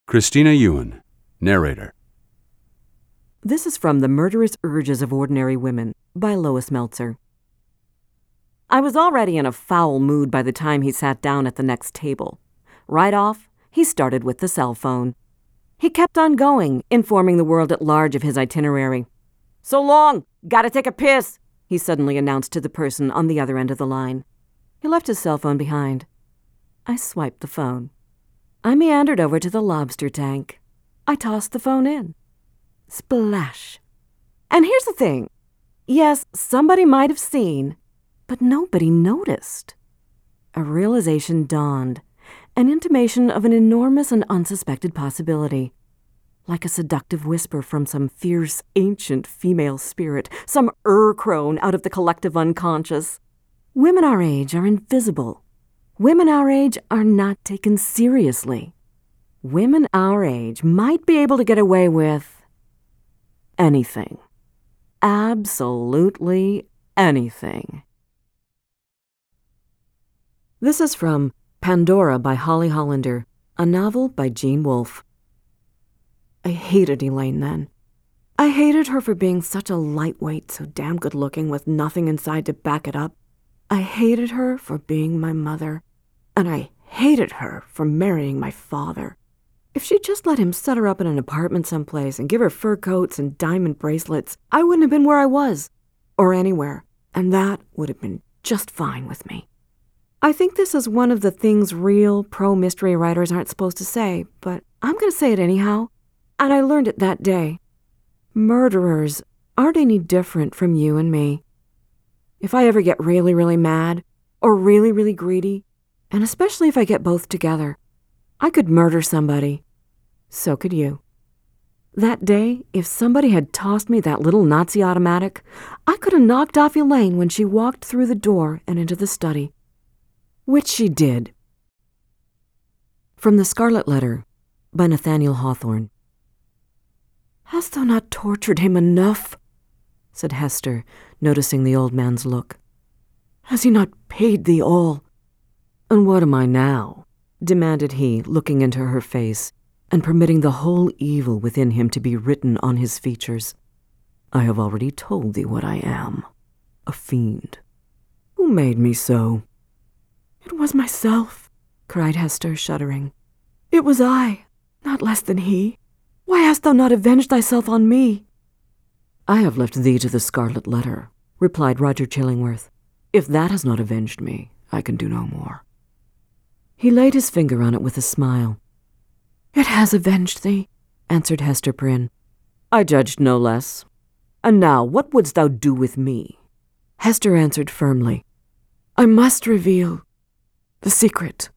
Christina Ewan, narrator. This is from The Murderous Urges of Ordinary Women by Lois Meltzer. I was already in a foul mood by the time he sat down at the next table. Right off, he started with the cell phone. He kept on going, informing the world at large of his itinerary. "So long! Gotta take a piss!" he suddenly announced to the person on the other end of the line. He left his cell phone behind. I swiped the phone. I meandered over to the lobster tank. I tossed the phone in. Splash. And here's the thing. Yes, somebody might have seen, but nobody noticed. A realization dawned, an intimation of an enormous and unsuspected possibility. Like a seductive whisper from some fierce, ancient female spirit, some crone out of the collective unconscious. Women our age are invisible. Women our age are not taken seriously. Women our age might be able to get away with anything. Absolutely anything. This is from Pandora by Holly Hollander, a novel by Gene Wolfe. I hated Elaine then. I hated her for being such a lightweight, so damn good-looking with nothing inside to back it up. I hated her for being my mother, and I hated her for marrying my father. If she'd just let him set her up in an apartment someplace and give her fur coats and diamond bracelets, I wouldn't have been where I was, or anywhere, and that would have been just fine with me. I think this is one of the things real pro-mystery writers aren't supposed to say, but I'm going to say it anyhow, and I learned it that day. Murderers aren't any different from you and me. If I ever get really, really mad, or really, really greedy, and especially if I get both together, I could murder somebody. So could you. That day, if somebody had tossed me that little Nazi automatic, I could have knocked off Elaine when she walked through the door and into the study. Which she did. From The Scarlet Letter by Nathaniel Hawthorne. "Hast thou not tortured him enough?" said Hester, noticing the old man's look. "Has he not paid thee all?" "And what am I now?" demanded he, looking into her face, and permitting the whole evil within him to be written on his features. "I have already told thee what I am. A fiend. Who made me so?" "It was myself," cried Hester, shuddering. "It was I, not less than he. Why hast thou not avenged thyself on me?" "I have left thee to the Scarlet Letter," replied Roger Chillingworth. "If that has not avenged me, I can do no more." He laid his finger on it with a smile. "It has avenged thee," answered Hester Prynne. "I judged no less. And now, what wouldst thou do with me?" Hester answered firmly. "I must reveal the secret."